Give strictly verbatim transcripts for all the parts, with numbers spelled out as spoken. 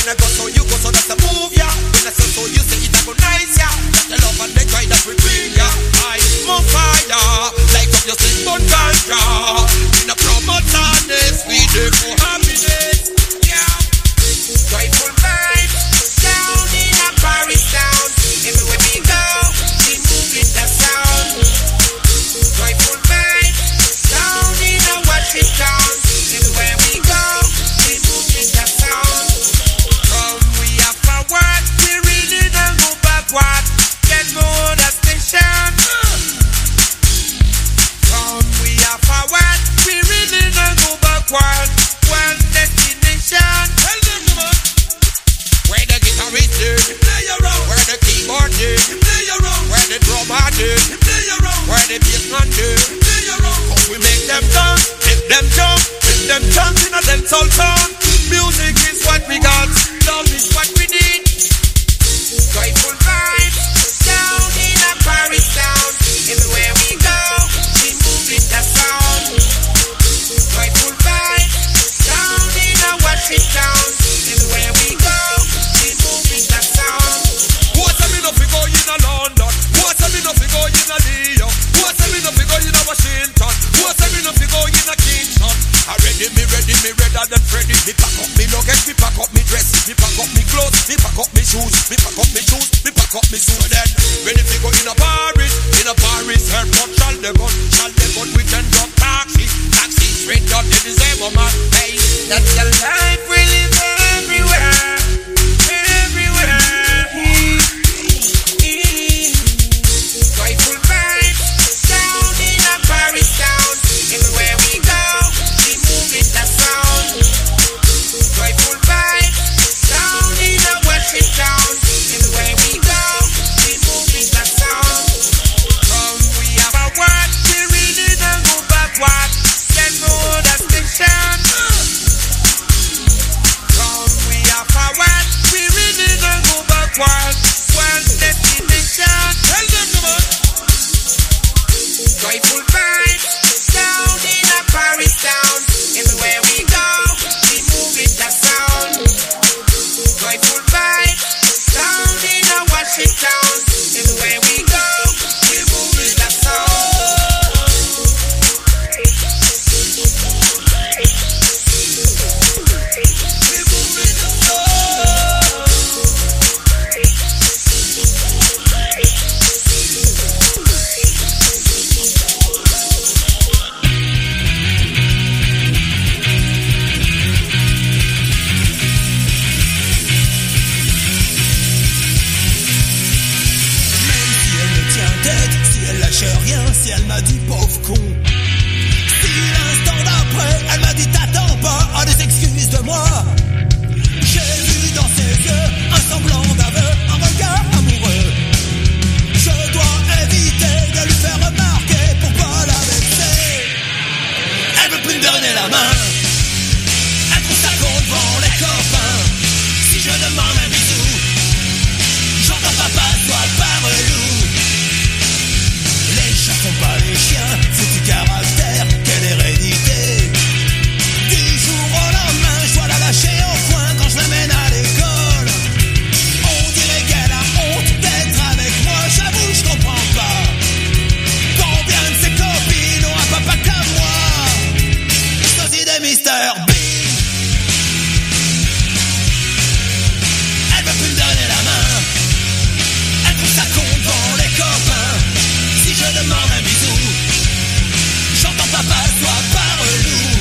I go so you go, so that's the move, yeah. When I say so you say it, I go nice, yeah. That's the love and the joy that we bring, yeah. I'm on fire, like up your sleep on ganja. In a promote sadness, we do for happiness, yeah. Joyful vibes, sound in a Paris town. Everywhere we go, we move with the sound. Joyful vibes, sound in a Washington. Everywhere we go, we move with the sound. From we are forward, we really don't go backward. Get more the station. From we are forward, we really don't go backward. One destination. Tell them the man. Where the guitarist did, play around. Where the keyboard did, play around. Where the drummer did, play around. Where the bassman did, play around. How we make them dance, make them jump, make them chant in a dancehall sound. Music is what we got, love is what we need. Joyful vibes, sound in a Paris town. Everywhere we go, we move with the sound. Joyful vibes, sound in a Washington. Everywhere we go, we move with the sound. What's a minute we go in a London? What's a minute we go in a Leo? What's a minute we go in a Washington? What's a minute we go in a Kingston? I ready, me ready, me redder than Freddy. Me pack up me luggage, me pack up me dress, me pack up me clothes, me pack up me shoes, me pack up me shoes, me pack up me suit. Then ready to go in a Paris, in a Paris airport, shall they go, shall they go? We can drop taxi, taxi straight up to the same man. Hey, that's the life we live everywhere, everywhere. Joyful vibes, sound in a Paris town. Everywhere we go, we move with the sound. Joyful vibes, sound in a Washington. Everywhere we go, we move with the sound. From we are forward, we really don't go backward. Get more the station. From we are forward, we really don't go backward. One destination. Tell them the man. Joyful vibes, sound in a Paris town. Everywhere we go, we move with the sound. Joyful vibes, sound in a Washington. Everywhere we go, we move with the sound. We move with the sound. Si rien, si elle m'a dit pauvre con. Si l'instant d'après, elle m'a dit t'attends pas, à des excuses de moi. J'ai vu dans ses yeux un semblant d'aveu, un regard amoureux. Je dois éviter de lui faire remarquer pour pas la vexer. Elle veut plus me donner la main. Elle trouve ça con devant les copains. Si je demande un bisou, j'entends papa, toi par loup. Les chats font pas les chiens, foutu caractère, quelle hérédité. Du jour au lendemain, je dois la lâcher au coin quand je l'amène à l'école. On dirait qu'elle a honte d'être avec moi, j'avoue je comprends pas. Combien de ses copines ont un papa comme moi? Sosie de mister Bean. Elle veut plus me donner la main. Elle trouve ça con devant les copains. Si je demande un bisou, j'entends papa, toi par loup.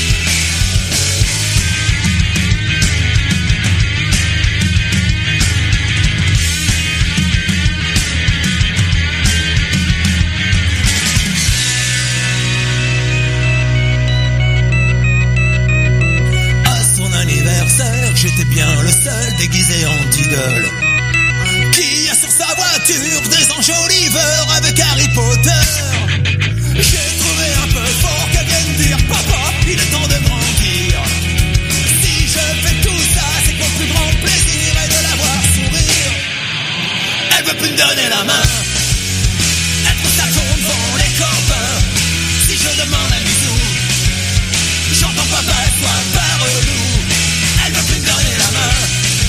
À son anniversaire, j'étais bien le seul déguisé en idole. Qui a sur sa voiture des enjoliveurs avec Harry Potter. J'ai trouvé un peu fort qu'elle vienne dire papa, il est temps de grandir. Si je fais tout ça, c'est que mon plus grand plaisir est de la voir sourire. Elle veut plus me donner la main. Elle trouve ça con devant les copains. Si je demande un bisou, j'entends papa, toi par loup. Elle veut plus me donner la main.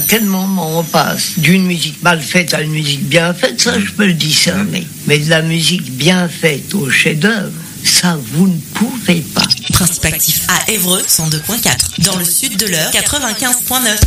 quel moment on passe d'une musique mal faite à une musique bien faite, ça je peux le discerner. Mais de la musique bien faite au chef-d'œuvre, ça vous ne pouvez pas. Principe actif à Évreux, cent deux point quatre. Dans le sud de l'Eure, quatre-vingt-quinze point neuf.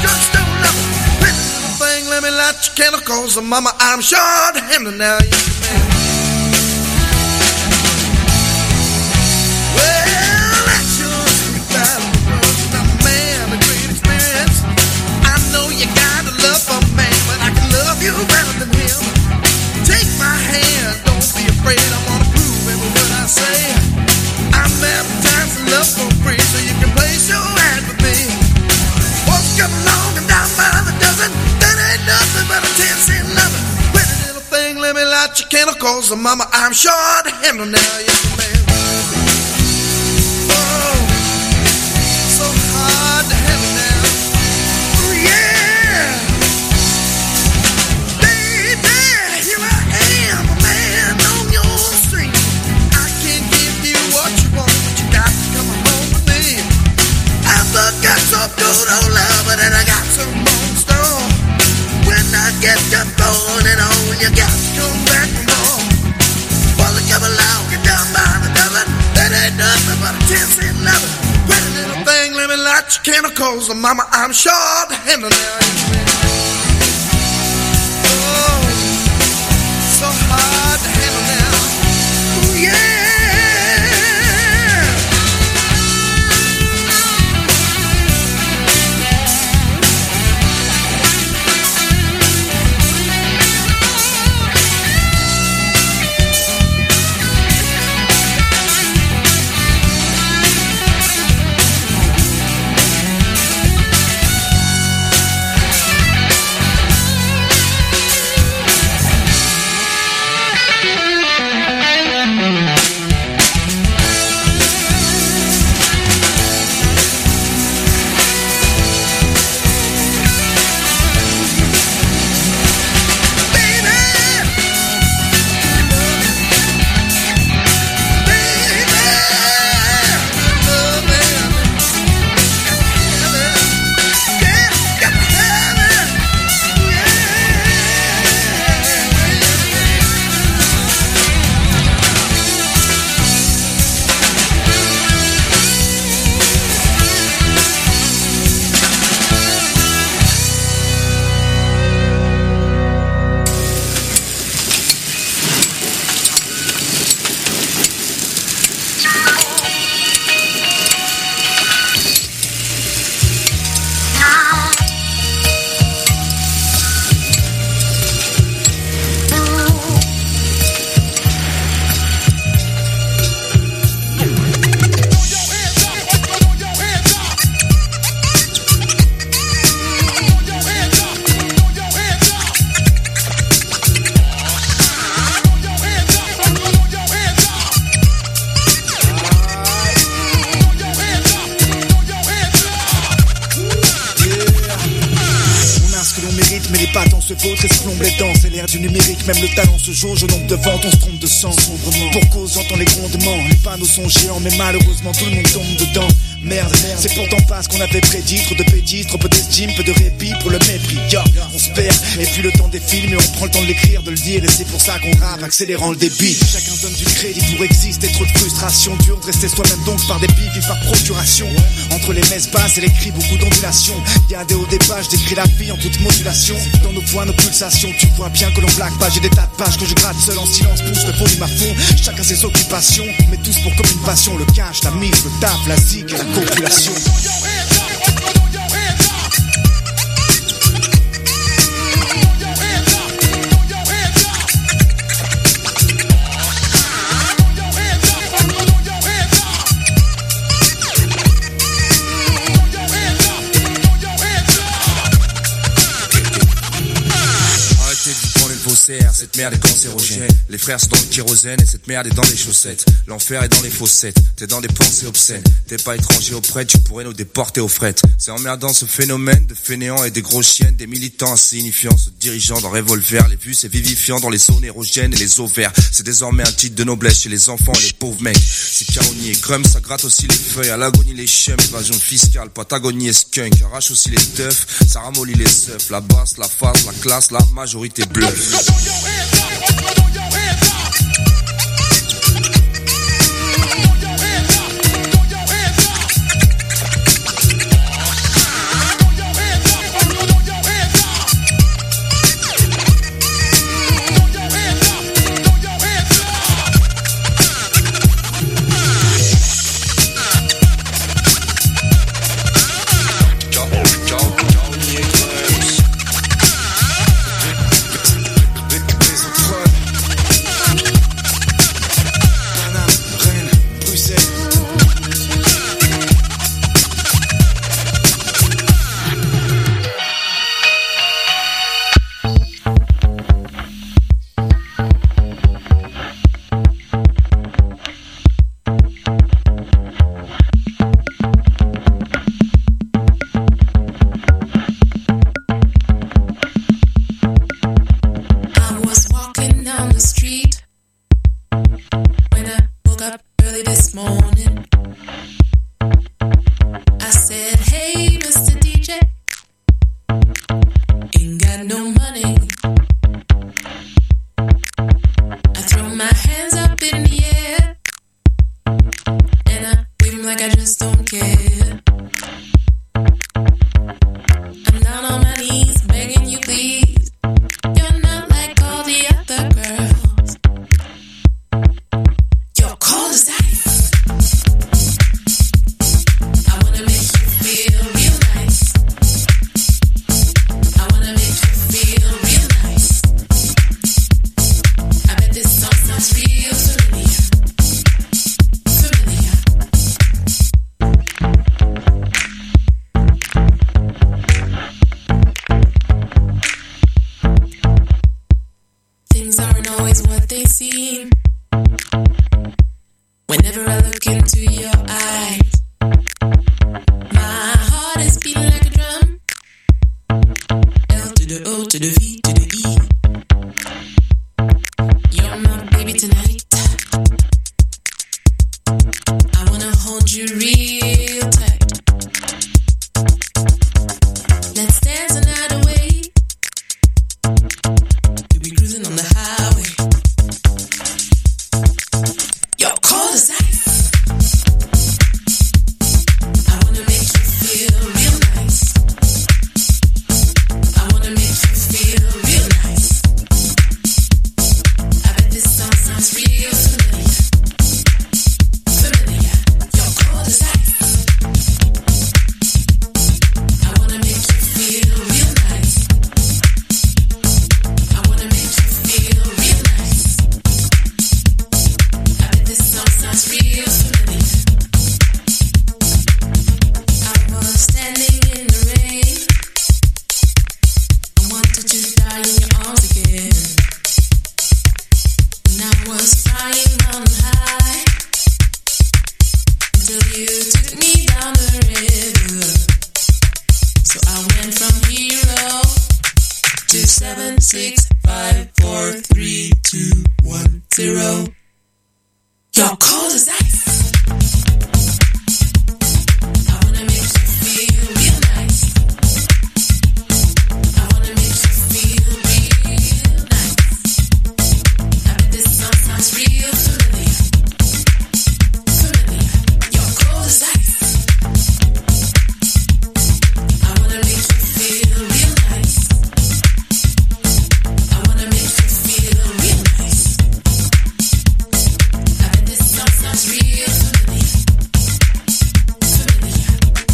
chemicals, and mama, I'm sure to him now. You cause mama, I'm short-handed now, yes, man. Oh, so hard to handle now. Oh, yeah. Baby, here I am, a man on your street. I can give you what you want, but you got to come home with me. I've got some good old love, and I got some more in store. When I get to throwing it on, you got to come back for more. Well, it come along, you're down by the dozen. That ain't nothing but a ten cent loving. Pretty little thing, let me light your candle, cause mama, I'm short-handed now. Oh, so hard to handle now. Oh, yeah. Même le talent se jauge au nombre de ventes, on se trompe de sens. Pour cause, j'entends les grondements. Les panneaux sont géants, mais malheureusement tout le monde tombe dedans. Merde, c'est pourtant pas ce qu'on avait prédit. Trop de pédis, trop peu d'estime, peu de répit pour le mépris. Yeah, on se perd, et puis le temps défile, mais on prend le temps de l'écrire, de le dire, et c'est pour ça qu'on rappe, accélérant le débit. Chacun donne du crédit pour exister, trop de frustration. Dur de rester soi-même donc par des pics et par procuration. Entre les messes basses et les cris, beaucoup d'ondulation. Y'a des hauts des pages, j'écris la vie en toute modulation. Dans nos points, nos pulsations, tu vois bien que l'on blague pas. J'ai des tas de pages que je gratte seul en silence, pousse le volume à fond. Chacun ses occupations, mais tous pour comme une passion. Le cash, la mise, le taf, la zig et la copulation. Cette merde est cancérogène. Les frères sont dans le kérosène et cette merde est dans les chaussettes. L'enfer est dans les fossettes. T'es dans des pensées obscènes. T'es pas étranger auprès, tu pourrais nous déporter aux frettes. C'est emmerdant ce phénomène de fainéants et des grosses chiennes, des militants insignifiants se dirigeant dans revolver. Les vues c'est vivifiant dans les zones érogènes et les ovaires. C'est désormais un titre de noblesse chez les enfants et les pauvres mecs. C'est caronie et grum, ça gratte aussi les feuilles. À l'agonie les chums, évasion fiscale, patagonie et skunk. Arrache aussi les teufs, ça ramollit les seufs. La basse, la face, la classe, la majorité bluffe. When I woke up early this morning, I said, hey, Mister D J, ain't got no money. I throw my hands up in the air, and I wave 'em like I just don't care. I'm down on my knees, begging you please. You're not like all the other girls. You're cold as ice. I wanna make you feel real nice. I wanna make you feel real nice. I bet this song sounds real familiar. Familiar. Things aren't always what they seem. Whenever I look into your eyes, my heart is beating like a drum. L to the O to the V to the E. You're my baby tonight. I wanna hold you real tight. Let's dance the night away. We'll be cruising on the highway. You're cold as ice. I wanna make you feel real nice. I wanna make you feel real nice. I bet this song sounds real familiar. Familiar. You're cold as ice. I wanna make you feel real nice. I wanna make you feel real nice. I bet this song sounds real familiar. I was standing in the rain. I wanted to die in your arms again. And I was flying on high until you took me down the river. So I went from hero to seven, six, five, four, three, two, one, zero. You're cold as ice. I wanna make you feel real nice. I wanna make you feel real nice. I bet this song sounds real familiar. Familiar. You're cold as ice. I wanna make you feel real nice. I wanna make you feel real nice. I bet this song sounds real familiar. Familiar.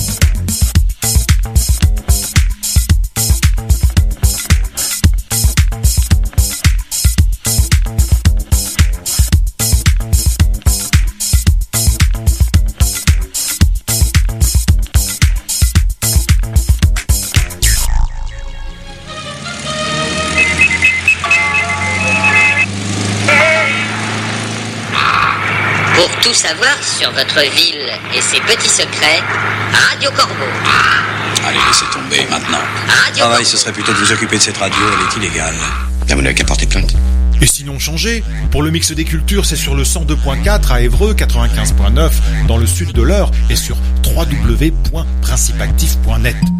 Pour tout savoir sur votre ville et ses petits secrets, Radio Corbeau. Allez, laissez tomber maintenant. Radio Travail, Corbeau. ce serait plutôt de vous occuper de cette radio, elle est illégale. Là, vous n'avez qu'à porter plainte. Et sinon changez. Pour le mix des cultures, c'est sur le cent deux point quatre à Évreux, quatre-vingt-quinze point neuf dans le sud de l'Eure et sur w w w point principactif point net.